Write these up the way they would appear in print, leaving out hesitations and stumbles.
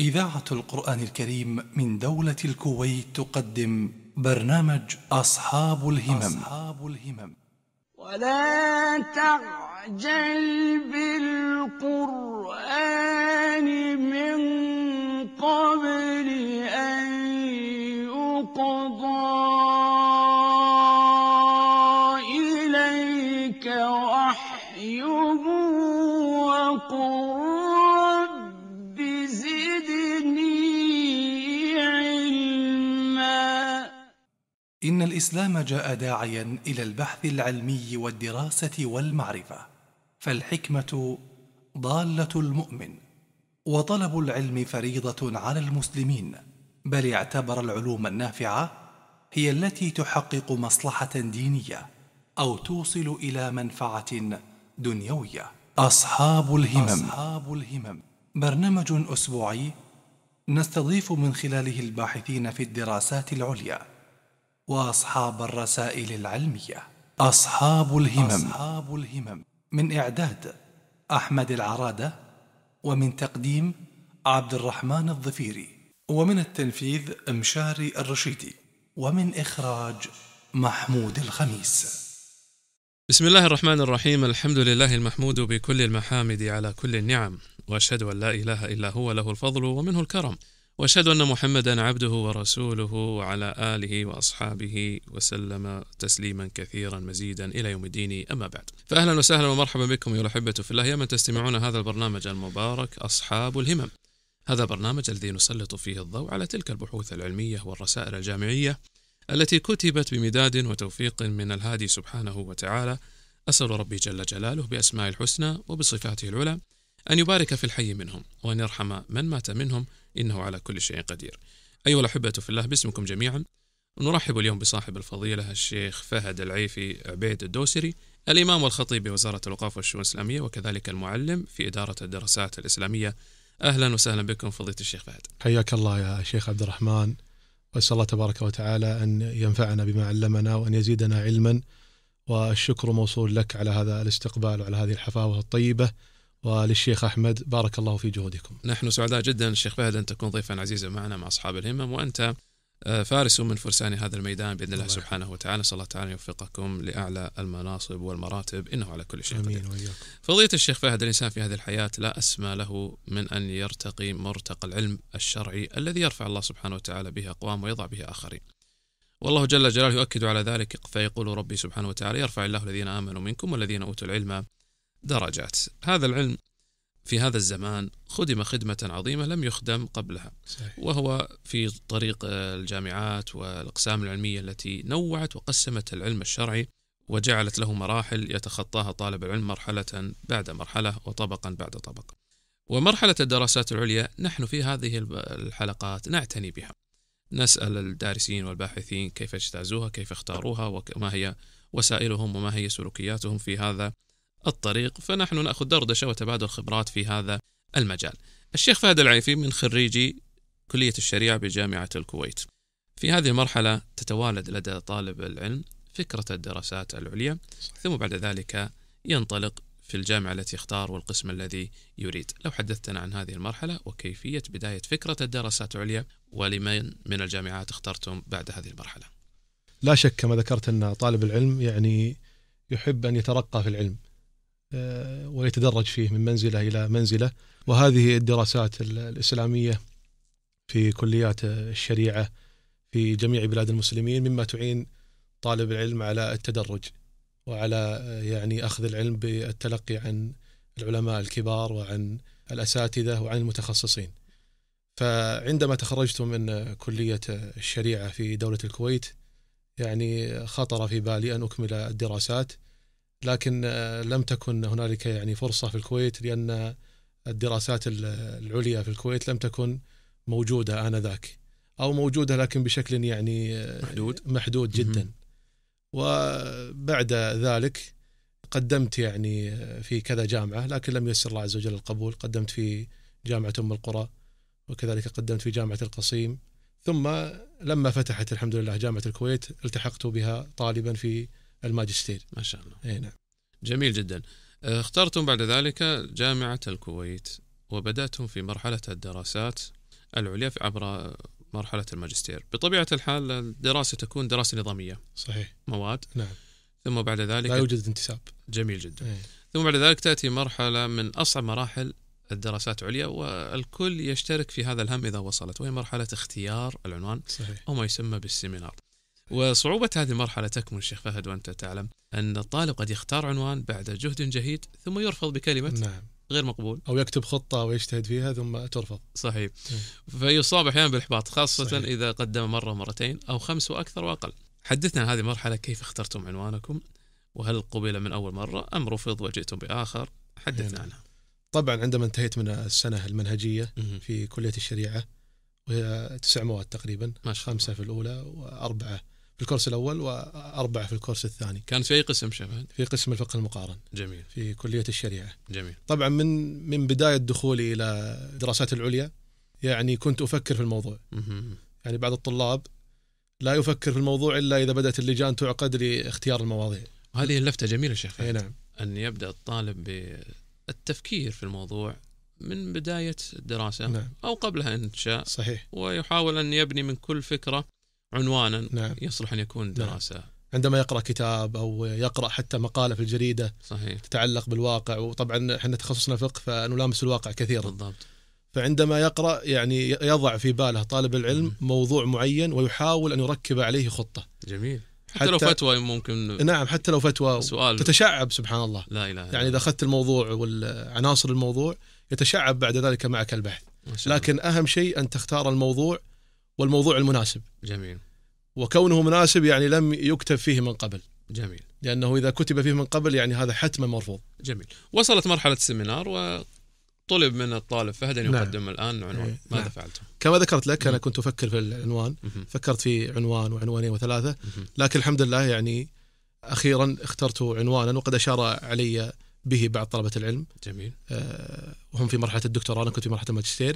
إذاعة القرآن الكريم من دولة الكويت تقدم برنامج أصحاب الهمم. ولا تعجل بالقرآن من قبل أن يقضى إليك وحيه وقل رب زدني علما. إن الإسلام جاء داعيا إلى البحث العلمي والدراسة والمعرفة، فالحكمة ضالة المؤمن، وطلب العلم فريضة على المسلمين، بل اعتبر العلوم النافعة هي التي تحقق مصلحة دينية أو توصل إلى منفعة دنيوية. أصحاب الهمم برنامج أسبوعي نستضيف من خلاله الباحثين في الدراسات العليا وأصحاب الرسائل العلمية. أصحاب الهمم من إعداد أحمد العرادة، ومن تقديم عبد الرحمن الظفيري، ومن التنفيذ مشاري الرشيدي، ومن إخراج محمود الخميس. بسم الله الرحمن الرحيم. الحمد لله المحمود بكل المحامد على كل النعم، وأشهد أن لا إله إلا هو له الفضل ومنه الكرم، وأشهد أن محمدا عبده ورسوله وعلى آله وأصحابه وسلم تسليما كثيرا مزيدا إلى يوم الدين. أما بعد، فأهلا وسهلا ومرحبا بكم أيها الأحبة في الله، يا من تستمعون هذا البرنامج المبارك أصحاب الهمم. هذا البرنامج الذي نسلط فيه الضوء على تلك البحوث العلمية والرسائل الجامعية التي كتبت بمداد وتوفيق من الهادي سبحانه وتعالى. أسأل ربي جل جلاله بأسماء الحسنى وبصفاته العلى أن يبارك في الحي منهم وأن يرحم من مات منهم، إنه على كل شيء قدير. أيها الأحبة في الله، باسمكم جميعا نرحب اليوم بصاحب الفضيلة الشيخ فهد العيفي عبيد الدوسري، الإمام والخطيب بوزارة الأوقاف والشؤون الإسلامية، وكذلك المعلم في إدارة الدراسات الإسلامية. أهلا وسهلا بكم فضيلة الشيخ فهد. حياك الله يا شيخ عبد الرحمن، وأسأل الله تبارك وتعالى أن ينفعنا بما علمنا وأن يزيدنا علما، والشكر موصول لك على هذا الاستقبال وعلى هذه الحفاوة الطيبة، وللشيخ أحمد بارك الله في جهودكم. نحن سعداء جدا الشيخ فهد أن تكون ضيفا عزيزا معنا مع أصحاب الهمم، وأنت فارس من فرسان هذا الميدان بإذن الله سبحانه وتعالى. صلى الله تعالى يوفقكم لأعلى المناصب والمراتب، إنه على كل شيء قدير. فضيلة الشيخ فهد، الإنسان في هذه الحياة لا أسمى له من أن يرتقي مرتقى العلم الشرعي الذي يرفع الله سبحانه وتعالى به أقوام ويضع به آخرين، والله جل جلاله يؤكد على ذلك فيقول ربي سبحانه وتعالى: يرفع الله الذين آمنوا منكم والذين أوتوا العلم درجات. هذا العلم في هذا الزمان خدم خدمة عظيمة لم يخدم قبلها، صحيح. وهو في طريق الجامعات والأقسام العلمية التي نوعت وقسمت العلم الشرعي وجعلت له مراحل يتخطاها طالب العلم مرحلة بعد مرحلة وطبقا بعد طبق. ومرحلة الدراسات العليا نحن في هذه الحلقات نعتني بها، نسأل الدارسين والباحثين كيف اجتازوها، كيف اختاروها، وما هي وسائلهم وما هي سلوكياتهم في هذا الطريق، فنحن نأخذ دردشة وتبادل خبرات في هذا المجال. الشيخ فهد العيفي من خريجي كلية الشريعة بجامعة الكويت. في هذه المرحلة تتوالد لدى طالب العلم فكرة الدراسات العليا، ثم بعد ذلك ينطلق في الجامعة التي يختار والقسم الذي يريد. لو حدثتنا عن هذه المرحلة وكيفية بداية فكرة الدراسات العليا، ولمن من الجامعات اخترتم بعد هذه المرحلة؟ لا شك كما ذكرت أن طالب العلم يعني يحب أن يترقى في العلم ويتدرج فيه من منزلة إلى منزلة، وهذه الدراسات الإسلامية في كليات الشريعة في جميع بلاد المسلمين مما تعين طالب العلم على التدرج وعلى يعني أخذ العلم بالتلقي عن العلماء الكبار وعن الأساتذة وعن المتخصصين. فعندما تخرجت من كلية الشريعة في دولة الكويت يعني خطر في بالي أن أكمل الدراسات، لكن لم تكن هنالك يعني فرصة في الكويت، لأن الدراسات العليا في الكويت لم تكن موجودة آنذاك، أو موجودة لكن بشكل يعني محدود جدا. وبعد ذلك قدمت يعني في كذا جامعة، لكن لم ييسر الله عز وجل القبول. قدمت في جامعة أم القرى، وكذلك قدمت في جامعة القصيم، ثم لما فتحت الحمد لله جامعة الكويت التحقت بها طالبا في الماجستير. ما شاء الله. أي نعم. جميل جدا. اخترتم بعد ذلك جامعة الكويت وبدأتم في مرحلة الدراسات العليا عبر مرحلة الماجستير. بطبيعة الحال الدراسة تكون دراسة نظامية، صحيح، مواد، نعم، ثم بعد ذلك لا يوجد انتساب. جميل جدا. إيه. ثم بعد ذلك تأتي مرحلة من أصعب مراحل الدراسات العليا، والكل يشترك في هذا الهم إذا وصلت، وهي مرحلة اختيار العنوان، صحيح. أو ما يسمى بالسيمينار. وصعوبة هذه المرحلة تكمن الشيخ فهد وأنت تعلم أن الطالب قد يختار عنوان بعد جهد جهيد ثم يرفض بكلمة نعم. غير مقبول، أو يكتب خطة ويجتهد فيها ثم ترفض. صحيح. فيصاب أحيانا بالإحباط، خاصة صحيح. إذا قدم مرة مرتين أو 5 وأكثر وأقل. حدثنا عن هذه المرحلة، كيف اخترتم عنوانكم؟ وهل قبل من أول مرة أم رفض وجئتم بآخر؟ حدثنا عنها. طبعا عندما انتهيت من السنة المنهجية في كلية الشريعة، وهي 9 مواد تقريبا، 5 في الأولى و4 في الكورس الأول و4 في الكورس الثاني. كان في أي قسم شباب؟ في قسم الفقه المقارن. جميل. في كلية الشريعة. جميل. طبعا من بداية دخولي إلى الدراسات العليا يعني كنت أفكر في الموضوع. يعني بعض الطلاب لا يفكر في الموضوع إلا إذا بدأت اللجان تعقد لاختيار المواضيع. وهذه اللفتة جميلة شيخ. نعم. أن يبدأ الطالب بالتفكير في الموضوع من بداية الدراسة. نعم. أو قبلها إن شاء. صحيح. ويحاول أن يبني من كل فكرة عنوانا. نعم. يصلح أن يكون دراسة. نعم. عندما يقرأ كتاب أو يقرأ حتى مقالة في الجريدة، صحيح، تتعلق بالواقع، وطبعا احنا تخصصنا فقه فنلامس الواقع كثيرا. بالضبط. فعندما يقرأ يعني يضع في باله طالب العلم موضوع معين ويحاول أن يركب عليه خطة. جميل. حتى لو فتوى ممكن. نعم، حتى لو فتوى سؤال تتشعب سبحان الله. لا إله إلا يعني إذا أخذت الموضوع والعناصر الموضوع يتشعب بعد ذلك معك البحث. لكن أهم شيء أن تختار الموضوع والموضوع المناسب. جميل. وكونه مناسب يعني لم يكتب فيه من قبل. جميل. لأنه إذا كتب فيه من قبل يعني هذا حتما مرفوض. جميل. وصلت مرحلة السيمينار وطلب من الطالب فهد أن يقدم الآن عنوان. ماذا فعلت؟ كما ذكرت لك أنا كنت أفكر في العنوان. فكرت في عنوان وعنوانين و3، لكن الحمد لله يعني أخيرا اخترت عنوانا وقد أشار علي به بعض طلبة العلم. جميل. وهم في مرحلة الدكتوراه، أنا كنت في مرحلة الماجستير.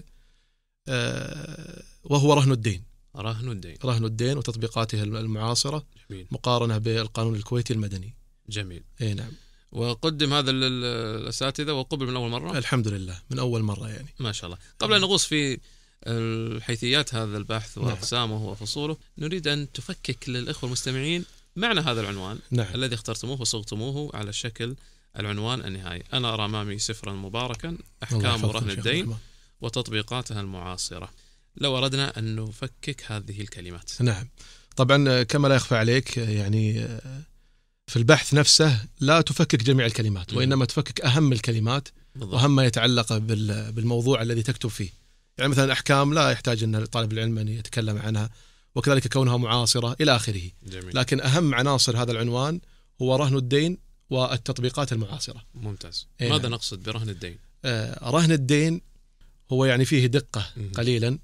وهو رهن الدين. رهن الدين وتطبيقاته المعاصرة. جميل. مقارنة بالقانون الكويتي المدني. جميل. اي نعم. وقدم هذا الأساتذة وقبل من أول مرة؟ الحمد لله من أول مرة يعني. ما شاء الله. قبل أن نغوص في الحيثيات هذا البحث وأقسامه وفصوله، نريد أن تفكك للإخوة المستمعين معنى هذا العنوان. نعم. الذي اخترتموه وصغتموه على شكل العنوان النهائي. أنا أرى أمامي سفرا مباركا، أحكام رهن الدين وتطبيقاتها المعاصرة. لو أردنا أن نفكك هذه الكلمات. نعم. طبعا كما لا يخفى عليك يعني في البحث نفسه لا تفكك جميع الكلمات، وإنما تفكك أهم الكلمات. بالضبط. وأهم ما يتعلق بالموضوع الذي تكتب فيه. يعني مثلا أحكام لا يحتاج أن طالب العلم أن يتكلم عنها، وكذلك كونها معاصرة إلى آخره. جميل. لكن أهم عناصر هذا العنوان هو رهن الدين والتطبيقات المعاصرة. ممتاز. ماذا نقصد برهن الدين؟ رهن الدين هو يعني فيه دقة قليلا.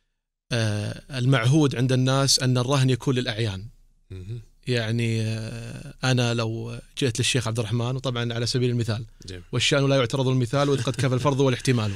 المعهود عند الناس أن الرهن يكون للأعيان. يعني أنا لو جئت للشيخ عبد الرحمن، وطبعا على سبيل المثال، والشأن لا يعترض المثال وقد كفى الفرض والاحتمال،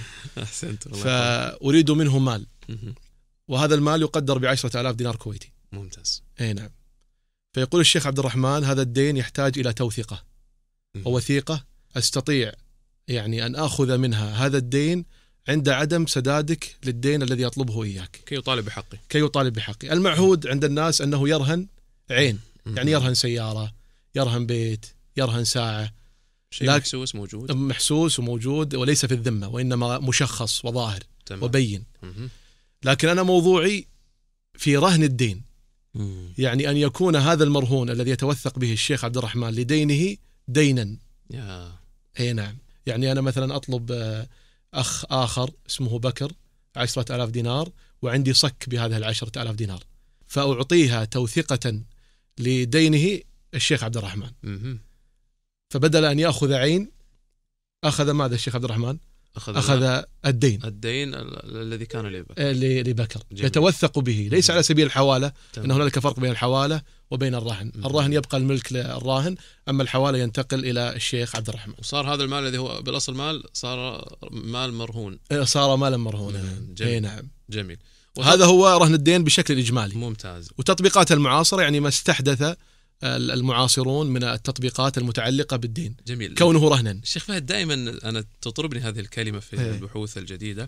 فأريد منه مال، وهذا المال يقدر ب10,000 دينار كويتي. ممتاز. أي نعم. فيقول الشيخ عبد الرحمن هذا الدين يحتاج إلى توثيقة ووثيقة أستطيع يعني أن أخذ منها هذا الدين عند عدم سدادك للدين الذي يطلبه إياك، كي يطالب بحقي. المعهود عند الناس أنه يرهن عين، يعني يرهن سيارة، يرهن بيت، يرهن ساعة، شيء محسوس وموجود وليس في الذمة، وإنما مشخص وظاهر. تمام. وبين. لكن أنا موضوعي في رهن الدين. يعني أن يكون هذا المرهون الذي يتوثق به الشيخ عبد الرحمن لدينه دينا. أي نعم. يعني أنا مثلا أطلب أخ آخر اسمه بكر 10,000 دينار، وعندي صك بهذه 10,000 دينار، فأعطيها توثيقة لدينه الشيخ عبد الرحمن. فبدل أن يأخذ عين أخذ ماذا الشيخ عبد الرحمن؟ أخذ الدين الذي كان لبكر. يتوثق به ليس على سبيل الحوالة. إن هنالك فرق بين الحوالة وبين الرهن. الرهن يبقى الملك للراهن، أما الحوالة ينتقل إلى الشيخ عبد الرحمن. وصار هذا المال الذي هو بالأصل مال صار مال مرهون. صار مالا مرهونا. جميل. نعم. جميل. هذا هو رهن الدين بشكل إجمالي. ممتاز. وتطبيقات المعاصرة يعني ما استحدث المعاصرون من التطبيقات المتعلقة بالدين. جميل. كونه رهنا. الشيخ فهد دائما أنا تطربني هذه الكلمة في البحوث الجديدة،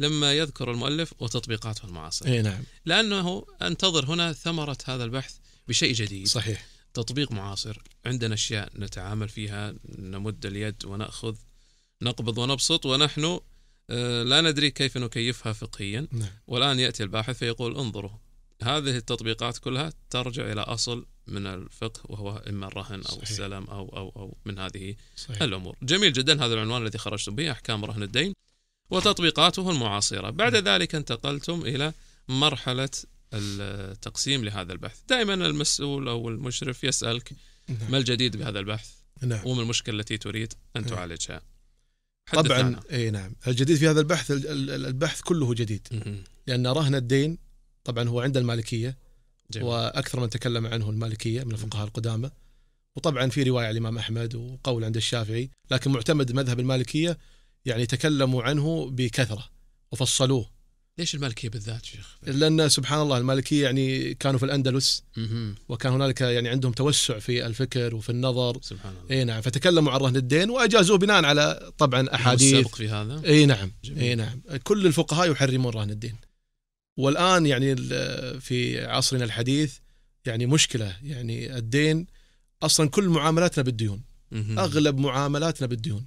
لما يذكر المؤلف وتطبيقاته المعاصرة. اي نعم. لأنه انتظر هنا ثمرة هذا البحث بشيء جديد. صحيح. تطبيق معاصر، عندنا أشياء نتعامل فيها، نمد اليد ونأخذ، نقبض ونبسط، ونحن لا ندري كيف نكيفها فقهيا. نعم. والآن يأتي الباحث فيقول انظروا هذه التطبيقات كلها ترجع إلى أصل من الفقه، وهو إما الرهن أو صحيح. السلم أو من هذه صحيح. الأمور. جميل جدا هذا العنوان الذي خرجتم به، أحكام رهن الدين وتطبيقاته المعاصرة. بعد ذلك انتقلتم إلى مرحلة التقسيم لهذا البحث. دائما المسؤول أو المشرف يسألك ما الجديد بهذا البحث، نعم. وما المشكلة التي تريد أن تعالجها. طبعا اي نعم. الجديد في هذا البحث، البحث كله جديد، لأن رهن الدين طبعا هو عند المالكية. جميل. وأكثر من تكلم عنه المالكية من الفقهاء القدامى، وطبعا في رواية عن الإمام أحمد وقول عند الشافعي، لكن معتمد مذهب المالكية يعني تكلموا عنه بكثرة وفصلوه. ليش المالكية بالذات شيخ؟ لأن سبحان الله المالكية يعني كانوا في الأندلس، وكان هنالك يعني عندهم توسع في الفكر وفي النظر. سبحان الله. اي نعم. فتكلموا عن رهن الدين وأجازوه بناء على طبعا أحاديث السابق في هذا. اي نعم. جميل. اي نعم. كل الفقهاء يحرمون رهن الدين. والآن يعني في عصرنا الحديث يعني مشكلة، يعني الدين أصلا كل معاملاتنا بالديون، أغلب معاملاتنا بالديون.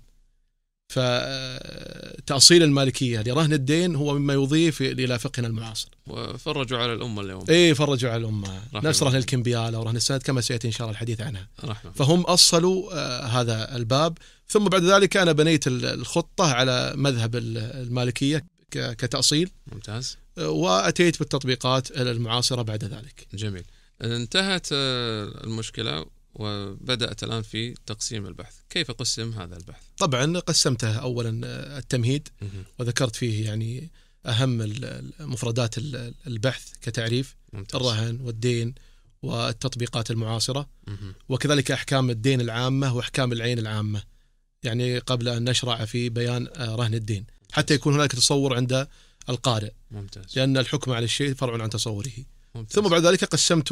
فتأصيل المالكية لرهن الدين هو مما يضيف إلى فقهنا المعاصر. وفرجوا على الأمة اليوم. إيه فرجوا على الأمة. نفس رهن الكمبيال أو رهن السند كما سيأتي إن شاء الله الحديث عنها. رحمة. فهم أصلوا هذا الباب، ثم بعد ذلك أنا بنيت الخطة على مذهب المالكية كتأصيل. ممتاز. وأتيت بالتطبيقات المعاصرة بعد ذلك. جميل. انتهت المشكلة وبدأت الآن في تقسيم البحث. كيف قسم هذا البحث؟ طبعا قسمته أولا التمهيد، وذكرت فيه يعني أهم مفردات البحث كتعريف. ممتاز. الرهن والدين والتطبيقات المعاصرة، وكذلك أحكام الدين العامة وأحكام العين العامة، يعني قبل أن نشرع في بيان رهن الدين حتى يكون هناك تصور عند القارئ. ممتاز. لأن الحكم على الشيء فرع عن تصوره. ممتاز. ثم بعد ذلك قسمت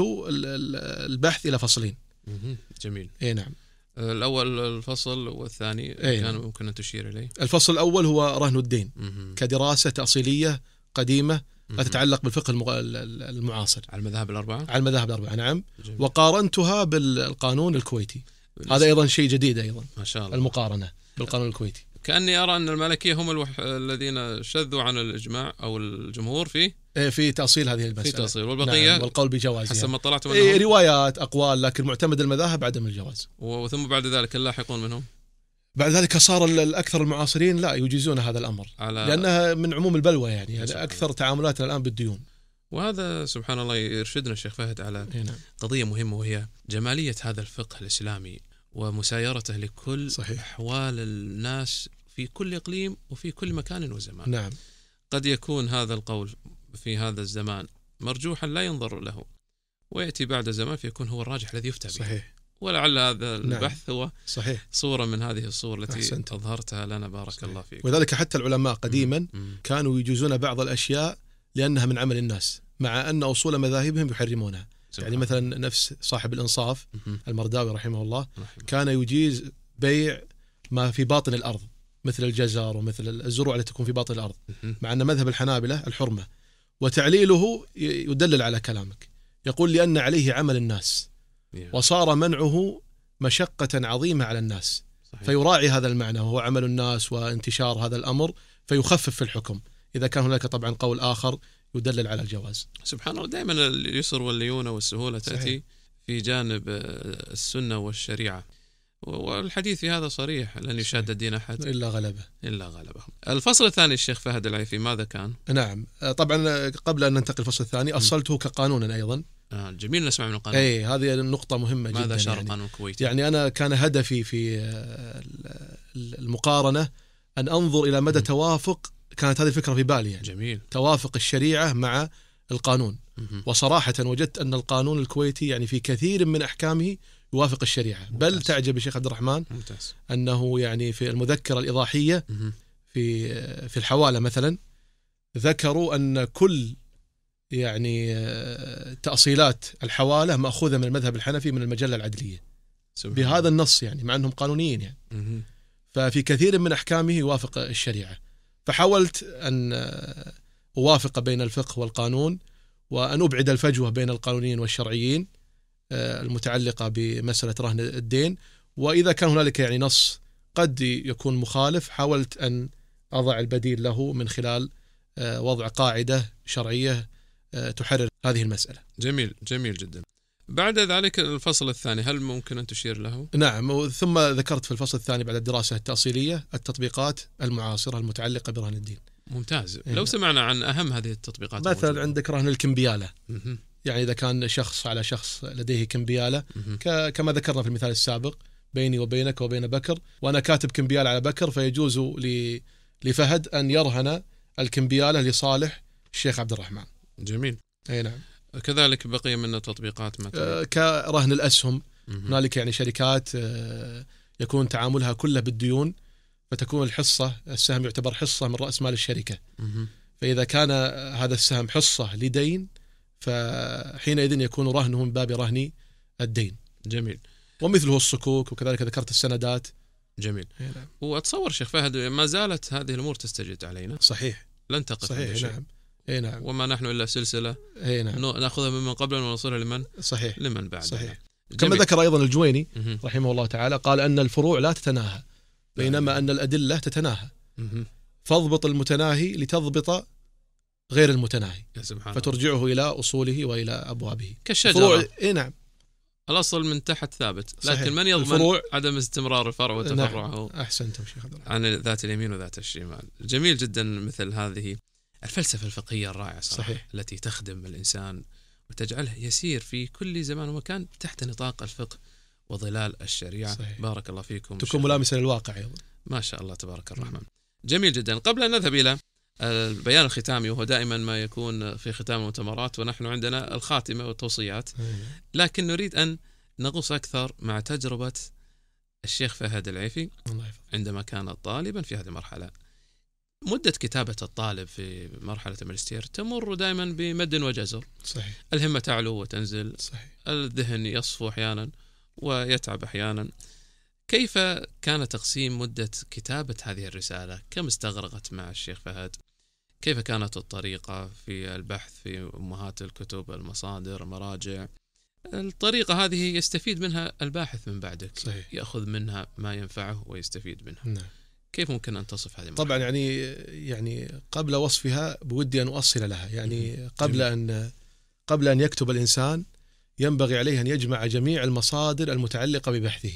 البحث إلى فصلين. جميل. اي نعم. الأول الفصل والثاني كان ممكن أن تشير إليه. الفصل الأول هو رهن الدين كدراسة تأصيلية قديمة لا تتعلق بالفقه المعاصر على المذاهب الأربعة. على المذاهب الأربعة نعم. جميل. وقارنتها بالقانون الكويتي. هذا أيضا شيء جديد أيضا. ما شاء الله. المقارنة بالقانون الكويتي. كأني أرى أن المالكية هم الذين شذوا عن الإجماع أو الجمهور في تأصيل هذه المسألة. في تأصيل والبقية نعم. والقول بجوازها حسب ما طلعت منهم. روايات أقوال، لكن معتمد المذاهب عدم الجواز. وثم بعد ذلك اللاحقون منهم بعد ذلك صار الأكثر المعاصرين لا يجيزون هذا الأمر لأنها من عموم البلوى، يعني أكثر تعاملاتنا الآن بالديون. وهذا سبحان الله يرشدنا الشيخ فهد على قضية مهمة، وهي جمالية هذا الفقه الإسلامي ومسايرته لكل صحيح. أحوال الناس في كل إقليم وفي كل مكان وزمان. نعم. قد يكون هذا القول في هذا الزمان مرجوحا لا ينظر له، ويأتي بعد زمان فيكون هو الراجح الذي يفتى به. صحيح. ولعل هذا البحث هو صحيح. صورة من هذه الصور التي أحسنت. أظهرتها لنا بارك صحيح. الله فيك. وذلك حتى العلماء قديما كانوا يجوزون بعض الأشياء لأنها من عمل الناس، مع أن أصول مذاهبهم يحرمونها. يعني مثلا نفس صاحب الإنصاف المرداوي رحمه الله كان يجيز بيع ما في باطن الأرض مثل الجزر ومثل الزروع التي تكون في باطن الأرض، مع أن مذهب الحنابلة الحرمة. وتعليله يدلل على كلامك، يقول لأن عليه عمل الناس وصار منعه مشقة عظيمة على الناس. صحيح. فيراعي هذا المعنى وهو عمل الناس وانتشار هذا الأمر، فيخفف في الحكم إذا كان هناك طبعا قول آخر يدلل على الجواز. سبحان الله. دائما اليسر والليونة والسهولة تأتي صحيح. في جانب السنة والشريعة، والحديث في هذا صريح: لن يشاد الدين أحد إلا غلبه. الفصل الثاني الشيخ فهد العيفي ماذا كان؟ نعم طبعا قبل أن ننتقل الفصل الثاني أصلته كقانونا أيضا. جميل نسمع من القانون. هذه النقطة مهمة جدا. ماذا شرط القانون الكويتي؟ يعني أنا كان هدفي في المقارنة أن أنظر إلى مدى توافق، كانت هذه الفكرة في بالي يعني. جميل. توافق الشريعة مع القانون. وصراحة وجدت أن القانون الكويتي يعني في كثير من أحكامه يوافق الشريعة. بل تعجب الشيخ عبد الرحمن ممتاز. أنه يعني في المذكرة الإيضاحية في الحوالة مثلا ذكروا أن كل يعني تأصيلات الحوالة مأخوذة من المذهب الحنفي من المجلة العدلية بهذا النص، يعني مع أنهم قانونيين يعني. ففي كثير من أحكامه يوافق الشريعة. فحاولت أن أوافق بين الفقه والقانون، وأن أبعد الفجوة بين القانونيين والشرعيين المتعلقة بمسألة رهن الدين. وإذا كان هنالك يعني نص قد يكون مخالف، حاولت أن أضع البديل له من خلال وضع قاعدة شرعية تحرر هذه المسألة. جميل جدا. بعد ذلك الفصل الثاني هل ممكن أن تشير له؟ نعم، ثم ذكرت في الفصل الثاني بعد الدراسة التأصيلية التطبيقات المعاصرة المتعلقة برهن الدين. ممتاز. لو سمعنا عن أهم هذه التطبيقات. مثلا عندك رهن الكمبيالة. يعني إذا كان شخص على شخص لديه كمبيالة، كما ذكرنا في المثال السابق، بيني وبينك وبين بكر، وأنا كاتب كمبيالة على بكر، فيجوز لفهد أن يرهن الكمبيالة لصالح الشيخ عبد الرحمن. جميل. أي نعم. كذلك بقية من التطبيقات مثلا كرهن الأسهم. هنالك يعني شركات يكون تعاملها كله بالديون، فتكون الحصة السهم يعتبر حصة من رأس مال الشركة. فإذا كان هذا السهم حصة لدين، فحينئذ يكون رهنه من باب رهن الدين. جميل. ومثله الصكوك، وكذلك ذكرت السندات. جميل. وأتصور شيخ فهد ما زالت هذه الأمور تستجد علينا. صحيح. لن تقف. صحيح. نعم. اي نعم. وما نحن إلا سلسلة. اي نعم. نأخذها ممن قبلنا ونوصلها لمن. صحيح. لمن بعد. صحيح. كما ذكر أيضا الجويني رحمه الله تعالى، قال أن الفروع لا تتناهى، بينما أن الأدلة تتناهى. فاضبط المتناهي لتضبط غير المتناهي، فترجعه إلى أصوله وإلى أبوابه كالشجرة. اي نعم. الأصل من تحت ثابت، لكن صحيح. من يضمن الفروع عدم استمرار الفرع وتفرعه. نعم. أحسنتم شيخ عبد الرحمن. عن ذات اليمين وذات الشمال. جميل جدا مثل هذه الفلسفة الفقهية الرائعة صراحة. صحيح. التي تخدم الإنسان وتجعله يسير في كل زمان ومكان تحت نطاق الفقه وظلال الشريعة. صحيح. بارك الله فيكم. تكون ملامسة للواقع أيضا. ما شاء الله تبارك الرحمن. جميل جدا. قبل أن نذهب إلى البيان الختامي، وهو دائما ما يكون في ختام المؤتمرات ونحن عندنا الخاتمة والتوصيات، لكن نريد أن نغوص أكثر مع تجربة الشيخ فهد العيفي عندما كان طالبا في هذه المرحلة. مدة كتابة الطالب في مرحلة الماجستير تمر دائما بمد وجزر. صحيح. الهمة تعلو وتنزل. صحيح. الذهن يصفو أحيانا ويتعب أحيانا. كيف كان تقسيم مدة كتابة هذه الرسالة؟ كم استغرقت مع الشيخ فهد؟ كيف كانت الطريقة في البحث في أمهات الكتب، المصادر، المراجع؟ الطريقة هذه يستفيد منها الباحث من بعدك. صحيح. يأخذ منها ما ينفعه ويستفيد منها. نعم. كيف ممكن أن تصف هذه المرحلة؟ طبعا يعني قبل وصفها بودي أن أوصل لها. يعني قبل أن يكتب الإنسان ينبغي عليه أن يجمع جميع المصادر المتعلقة ببحثه،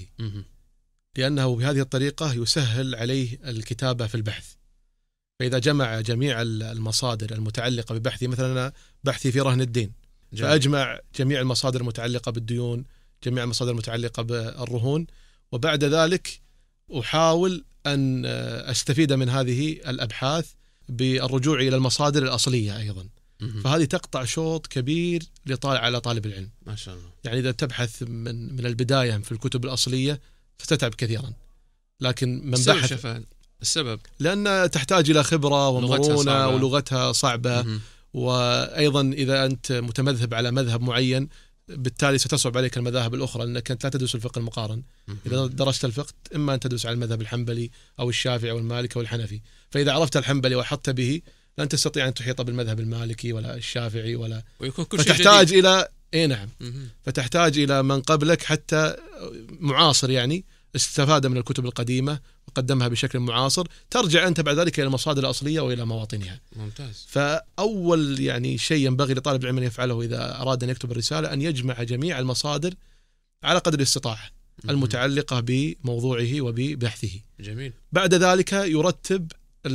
لأنه بهذه الطريقة يسهل عليه الكتابة في البحث. فإذا جمع جميع المصادر المتعلقة ببحثي، مثلا أنا بحثي في رهن الدين، فأجمع جميع المصادر المتعلقة بالديون، جميع المصادر المتعلقة بالرهون، وبعد ذلك أحاول أن أستفيد من هذه الأبحاث بالرجوع إلى المصادر الأصلية أيضا. فهذه تقطع شوط كبير على طالب العلم. ما شاء الله. يعني إذا تبحث من البداية في الكتب الأصلية فتتعب كثيرا، لكن من بحث السبب لأن تحتاج إلى خبرة ومرونة ولغتها صعبة. وأيضا إذا أنت متمذهب على مذهب معين، بالتالي ستصعب عليك المذاهب الأخرى، لأنك أنت لا تدرس الفقه المقارن. إذا درست الفقه إما أن تدرس على المذهب الحنبلي أو الشافعي أو المالكي أو الحنفي، فإذا عرفت الحنبلي وحطت به لن تستطيع أن تحيط بالمذهب المالكي ولا الشافعي ولا، فتحتاج إلى نعم. فتحتاج إلى من قبلك حتى معاصر، يعني استفاد من الكتب القديمة وقدمها بشكل معاصر، ترجع أنت بعد ذلك إلى المصادر الأصلية وإلى مواطنها. ممتاز. فأول يعني شيء ينبغي لطالب العلم أن يفعله إذا أراد أن يكتب الرسالة أن يجمع جميع المصادر على قدر الاستطاعة المتعلقة بموضوعه وببحثه. جميل. بعد ذلك يرتب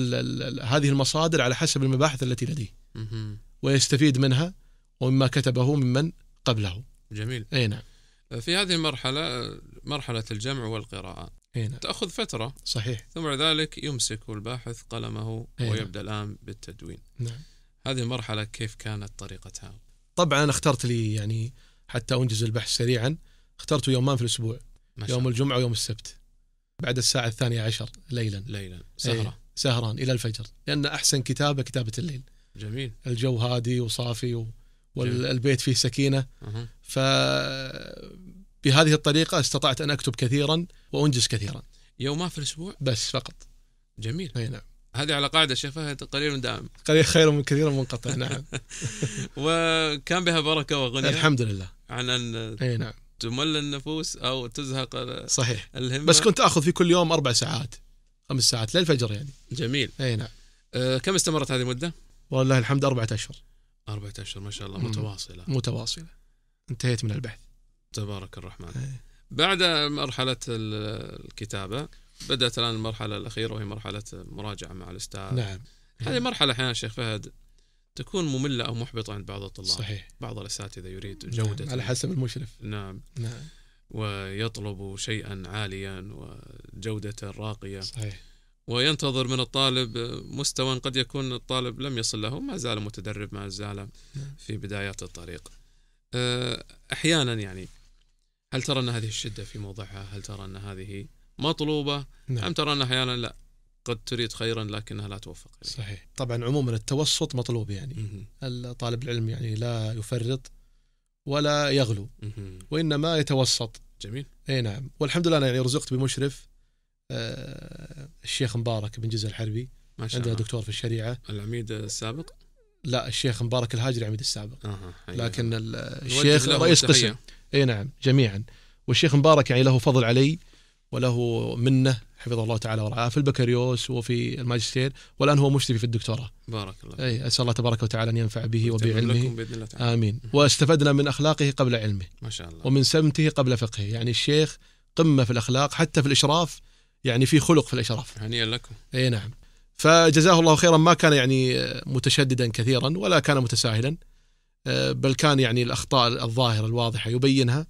هذه المصادر على حسب المباحث التي لديه ويستفيد منها ومما كتبه ممن قبله. جميل. أي نعم. في هذه المرحلة، مرحلة الجمع والقراءة، نعم. تأخذ فترة. صحيح. ثم بعد ذلك يمسك الباحث قلمه ويبدأ الآن بالتدوين. نعم. هذه المرحلة كيف كانت طريقتها؟ طبعا اخترت لي يعني حتى أنجز البحث سريعا، اخترت يومان في الأسبوع، يوم الجمعة ويوم السبت بعد الساعة 12 ليلا سهران إلى الفجر، لأن أحسن كتابة الليل. جميل. الجو هادي وصافي والبيت فيه سكينة. فبهذه الطريقة استطعت أن أكتب كثيرا وأنجز كثيرا. يومان في الأسبوع بس فقط. جميل. نعم. هذه على قاعدة شيخ فهد قليل دائم. قليل خير من كثير منقطع. نعم. وكان بها بركة وغنى الحمد لله عن أن نعم تمل النفوس أو تزهق صحيح الهمة. بس كنت أخذ في كل يوم 4 ساعات 5 ساعات للفجر يعني. جميل. نعم. كم استمرت هذه المدة؟ والله الحمد 4 أشهر. 4 أشهر ما شاء الله. متواصلة. انتهيت من البحث. تبارك الرحمن. بعد مرحلة الكتابة بدأت الآن المرحلة الأخيرة وهي مرحلة مراجعة مع الأستاذ. نعم. هذه مرحلة أحيانا شيخ فهد تكون مملة أو محبطة عند بعض الطلاب. صحيح. بعض الأساتذة يريد جودة. نعم. على حسب المشرف. نعم. ويطلب شيئا عاليا وجودة راقية. صحيح. وينتظر من الطالب مستوى قد يكون الطالب لم يصل له، ما زال متدرب، ما زال في بدايات الطريق. أحيانا يعني هل ترى أن هذه الشدة في موضعها؟ هل ترى أن هذه مطلوبة؟ أم ترى أن أحيانا لا، قد تريد خيرا لكنها لا توفق إليه؟ صحيح. طبعا عموما التوسط مطلوب يعني. الطالب العلم يعني لا يفرط ولا يغلو وإنما يتوسط. جميل. نعم. والحمد لله أنا يعني رزقت بمشرف الشيخ مبارك بن جزء الحربي، عنده دكتور في الشريعة. العميد السابق؟ لا، الشيخ مبارك الهاجري عميد السابق. لكن الشيخ رئيس رئيس قسم. نعم جميعا. والشيخ مبارك يعني له فضل علي وله منه حفظه الله تعالى ورعاه في البكالوريوس وفي الماجستير، والآن هو مشرفي في الدكتوراه. بارك الله. أسأل الله تبارك وتعالى أن ينفع به وبعلمه. آمين. واستفدنا من أخلاقه قبل علمه ما شاء الله، ومن سمته قبل فقهه. يعني الشيخ قمة في الأخلاق، حتى في الإشراف يعني في خلق في الإشراف. هنيئا لكم. نعم. فجزاه الله خيرا. ما كان يعني متشددا كثيرا ولا كان متساهلا، بل كان يعني الأخطاء الظاهرة الواضحة يبينها،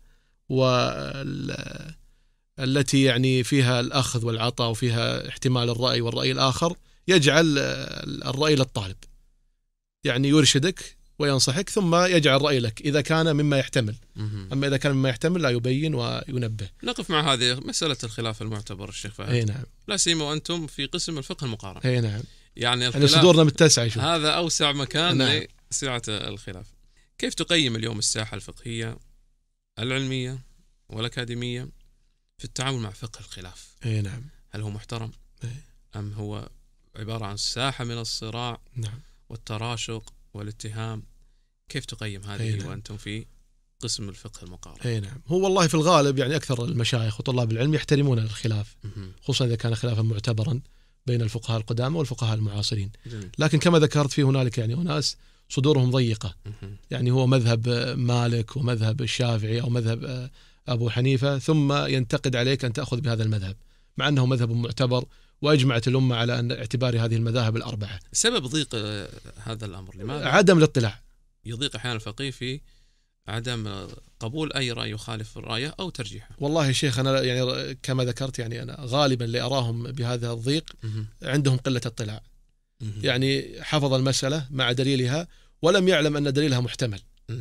والتي يعني فيها الأخذ والعطاء وفيها احتمال الرأي والرأي الآخر يجعل الرأي للطالب، يعني يرشدك وينصحك ثم يجعل الرأي لك إذا كان مما يحتمل. أما إذا كان مما يحتمل لا يبين وينبه. نقف مع هذه مسألة الخلاف المعتبر الشيخ فهد. نعم. لا سيما وأنتم في قسم الفقه المقارن. نعم. يعني الخلاف صدورنا متسعة. هذا أوسع مكان. نعم. لسعة الخلاف. كيف تقيم اليوم الساحة الفقهية العلمية والأكاديمية في التعامل مع فقه الخلاف؟ نعم. هل هو محترم أم هو عبارة عن ساحة من الصراع والتراشق والاتهام؟ كيف تقيم هذه وأنتم في قسم الفقه المقارن؟ نعم. هو والله في الغالب يعني أكثر المشايخ وطلاب العلم يحترمون الخلاف، خصوصا إذا كان خلافا معتبرا بين الفقهاء القدامى والفقهاء المعاصرين. لكن كما ذكرت في هنالك يعني أناس صدورهم ضيقة، يعني هو مذهب مالك ومذهب الشافعي أو مذهب أبو حنيفة، ثم ينتقد عليك أن تأخذ بهذا المذهب مع أنه مذهب معتبر وأجمعت الأمة على أن اعتبار هذه المذاهب الأربعة. سبب ضيق هذا الأمر لماذا؟ عدم الاطلاع. يضيق أحيانا الفقيه في عدم قبول أي رأي يخالف الرأي أو ترجيحه. والله يا شيخ أنا يعني كما ذكرت يعني أنا غالبا اللي أراهم بهذا الضيق عندهم قلة اطلاع. يعني حفظ المسألة مع دليلها ولم يعلم أن دليلها محتمل،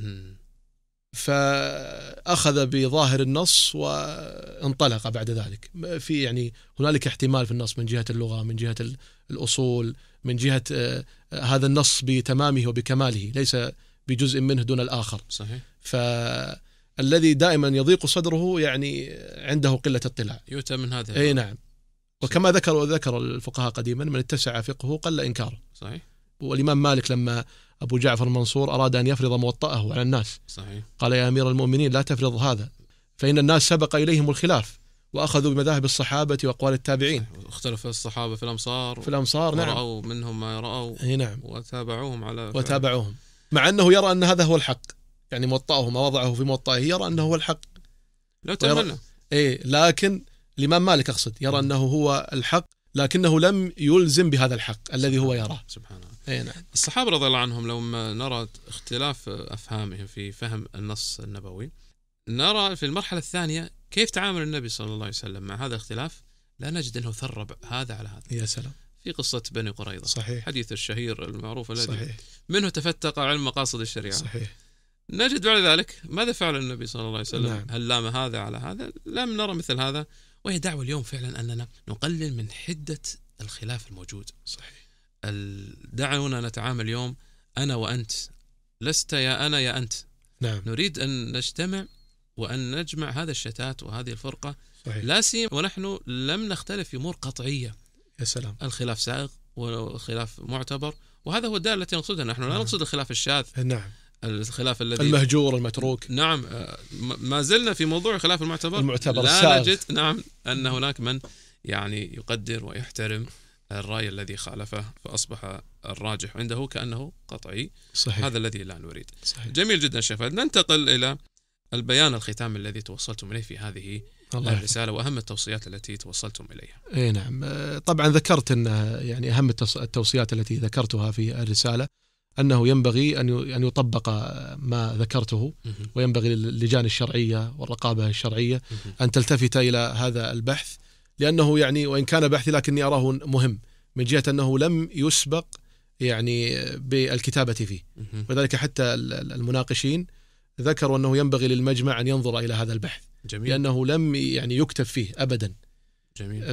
فأخذ بظاهر النص وانطلق بعد ذلك. في يعني هنالك احتمال في النص من جهة اللغة، من جهة الأصول، من جهة هذا النص بتمامه وبكماله، ليس بجزء منه دون الآخر. صحيح. فالذي دائما يضيق صدره يعني عنده قلة اطلاع، يؤتى من هذا. نعم. وكما ذكر الفقهاء قديما من اتسع فقهه قل إنكاره. صحيح. والإمام مالك لما أبو جعفر المنصور أراد أن يفرض موطأه على الناس، صحيح، قال يا أمير المؤمنين لا تفرض هذا، فإن الناس سبق إليهم الخلاف وأخذوا بمذاهب الصحابة وأقوال التابعين. اختلف الصحابة في الأمصار نعم، ورأوا منهم ما رأوا. نعم. وتابعوهم مع أنه يرى أن هذا هو الحق، يعني موطأه ما وضعه في موطأه يرى أنه هو الحق. لو تمنى. لكن الإمام مالك أقصد يرى أنه هو الحق، لكنه لم يلزم بهذا الحق الذي هو يراه. سبحان الله. نعم. الصحابة رضي الله عنهم لو نرى اختلاف أفهامهم في فهم النص النبوي، نرى في المرحلة الثانية كيف تعامل النبي صلى الله عليه وسلم مع هذا الاختلاف. لا نجد أنه ثرب هذا على هذا. يا سلام. في قصة بني قريظة، صحيح، حديث الشهير المعروف الذي صحيح منه تفتق علم مقاصد الشريعة. صحيح. نجد بعد ذلك ماذا فعل النبي صلى الله عليه وسلم؟ نعم. هل لام هذا على هذا؟ لم نرى مثل هذا. وهي دعوة اليوم فعلا أننا نقلل من حدة الخلاف الموجود. صحيح. دعونا نتعامل اليوم أنا وأنت، لست يا أنا يا أنت. نعم. نريد أن نجتمع وأن نجمع هذا الشتات وهذه الفرقة. صحيح. لا سيما ونحن لم نختلف في أمور قطعية. يا سلام. الخلاف سائغ وخلاف معتبر، وهذا هو الدائرة التي نقصدها. نحن لا نقصد الخلاف الشاذ، نعم، الخلاف الذي المهجور المتروك. نعم، ما زلنا في موضوع خلاف المعتبر لا السائغ. نجد نعم أن هناك من يعني يقدر ويحترم الرأي الذي خالفه، فأصبح الراجح عنده كأنه قطعي. صحيح. هذا الذي لا نريد. صحيح. جميل جدا شيخ فهد. ننتقل إلى البيان الختامي الذي توصلتم إليه في هذه الرسالة وأهم التوصيات التي توصلتم إليها. اي نعم، طبعا ذكرت أن يعني أهم التوصيات التي ذكرتها في الرسالة أنه ينبغي أن يطبق ما ذكرته، وينبغي للجان الشرعية والرقابة الشرعية أن تلتفت إلى هذا البحث، لأنه يعني وإن كان بحثي لكني أراه مهم من جهة أنه لم يسبق يعني بالكتابة فيه، وذلك حتى المناقشين ذكروا أنه ينبغي للمجمع أن ينظر إلى هذا البحث. جميل. لأنه لم يعني يكتب فيه أبدا. جميل.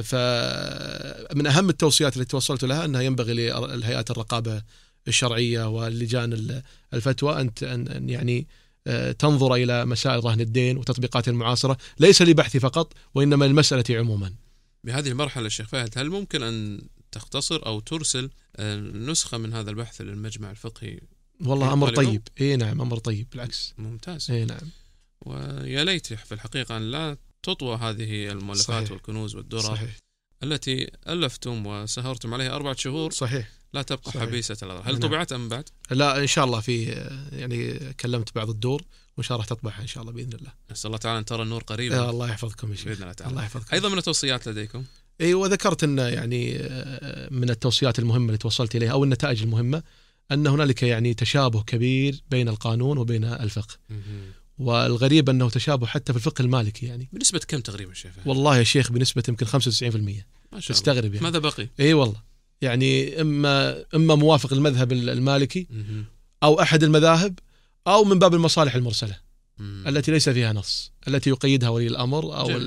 فمن أهم التوصيات التي توصلت لها أنها ينبغي للهيئات الرقابة الشرعية واللجان الفتوى أن يعني تنظر إلى مسائل رهن الدين وتطبيقات المعاصرة، ليس لبحث فقط وإنما المسألة عموما. بهذه المرحلة الشيخ فهد، هل ممكن أن تختصر أو ترسل نسخة من هذا البحث للمجمع الفقهي؟ والله أمر طيب. إيه نعم، أمر طيب بالعكس. ممتاز. إيه نعم. ويا ليت في الحقيقة أن لا تطوى هذه المؤلفات. صحيح. والكنوز والدرر. صحيح. التي ألفتم وسهرتم عليها 4 شهور. صحيح. لا تبقى. صحيح. حبيسة الأغراض. هل طبعت أم بعد؟ لا إن شاء الله، في يعني كلمت بعض الدور وإن شاء الله تطبعها إن شاء الله بإذن الله. نسأل الله تعالى أن ترى النور قريبا. الله يحفظكم يا شيخ. بإذن الله تعالى. الله يحفظكم. أيضا من التوصيات لديكم؟ وذكرت أن يعني من التوصيات المهمة اللي توصلت إليها أو النتائج المهمة أن هنالك يعني تشابه كبير بين القانون وبين الفقه. والغريب أنه تشابه حتى في الفقه المالكي. يعني بنسبة كم تقريبا شيخ؟ والله يا شيخ بنسبة يمكن 95%. تستغرب يعني. ماذا بقي؟ اي والله، يعني اما موافق المذهب المالكي او احد المذاهب، او من باب المصالح المرسلة التي ليس فيها نص، التي يقيدها ولي الامر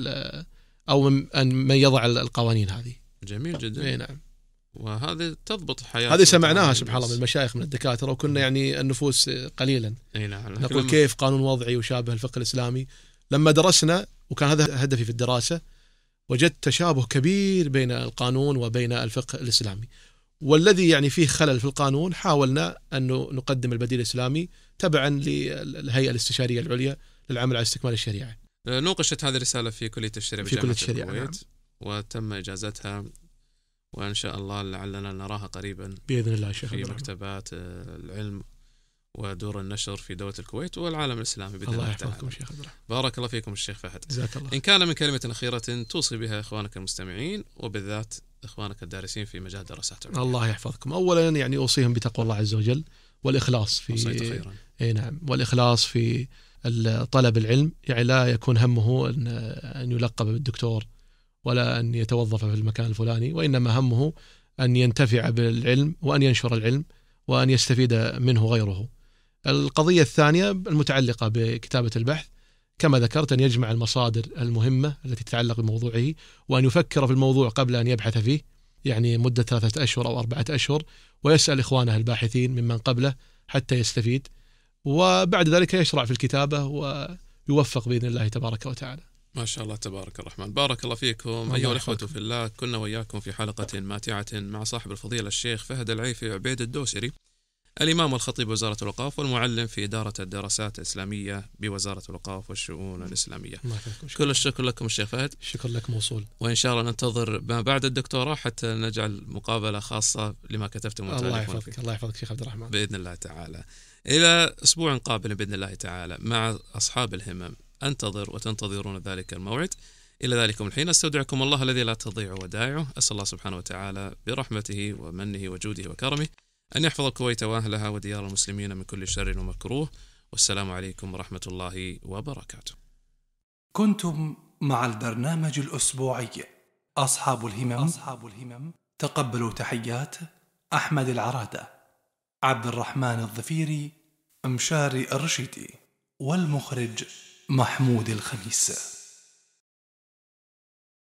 او من يضع القوانين هذه. جميل جدا. اي نعم. وهذه تضبط حياة. هذه سمعناها سبحان الله من المشايخ من الدكاترة، وكنا يعني النفوس قليلا. اي نعم. نقول كيف قانون وضعي يشابه الفقه الإسلامي؟ لما درسنا وكان هذا هدفي في الدراسة، وجدت تشابه كبير بين القانون وبين الفقه الإسلامي، والذي يعني فيه خلل في القانون حاولنا أن نقدم البديل الإسلامي تبعا للهيئة الاستشارية العليا للعمل على استكمال الشريعة. نوقشت هذه الرسالة في كلية الشريعة في كلية الشريعة الكويت. نعم. وتم إجازتها، وإن شاء الله لعلنا نراها قريبا بإذن الله شيخ في مكتبات العلم ودور النشر في دولة الكويت والعالم الإسلامي بإذن الله تعالى. شيخ عبد الرحمن. بارك الله فيكم الشيخ فهد. جزاك الله. إن كان من كلمة أخيرة توصي بها إخوانك المستمعين وبالذات إخوانك الدارسين في مجال دراسات العلم. الله يحفظكم. أولا يعني أوصيهم بتقوى الله عز وجل والإخلاص في. وصيت خيرا. إيه نعم، والإخلاص في طلب العلم، يعني لا يكون همه أن يلقب بالدكتور ولا أن يتوظف في المكان الفلاني، وإنما همه أن ينتفع بالعلم وأن ينشر العلم وأن يستفيد منه غيره. القضية الثانية المتعلقة بكتابة البحث، كما ذكرت، أن يجمع المصادر المهمة التي تتعلق بموضوعه، وأن يفكر في الموضوع قبل أن يبحث فيه، يعني مدة 3 أشهر أو 4 أشهر، ويسأل إخوانه الباحثين ممن قبله حتى يستفيد، وبعد ذلك يشرع في الكتابة ويوفق بإذن الله تبارك وتعالى. ما شاء الله تبارك الرحمن. بارك الله فيكم أيها الأخوة في الله. كنا وياكم في حلقة ماتعة مع صاحب الفضيلة الشيخ فهد العيفي عبيد الدوسري، الإمام والخطيب وزارة الأوقاف والمعلم في إدارة الدراسات الإسلامية بوزارة الأوقاف والشؤون الإسلامية. كل الشكر لكم الشيخ فهد. الشكر لك موصول. وإن شاء الله ننتظر ما بعد الدكتوراه حتى نجعل مقابلة خاصة لما كتبتم. الله يحفظك. الله يحفظك شيخ عبد الرحمن. بإذن الله تعالى. إلى أسبوع قابل بإذن الله تعالى مع أصحاب الهمم. أنتظر وتنتظرون ذلك الموعد. إلى ذلكم الحين استودعكم الله الذي لا تضيع ودائعه. أسأل الله سبحانه وتعالى برحمته ومنه وجوده وكرمه أن يحفظ الكويت وأهلها وديار المسلمين من كل شر ومكروه. والسلام عليكم ورحمة الله وبركاته. كنتم مع البرنامج الأسبوعي أصحاب الهمم. تقبلوا تحيات أحمد العرادة، عبد الرحمن الظفيري، مشاري الرشيدي، والمخرج محمود الخميس.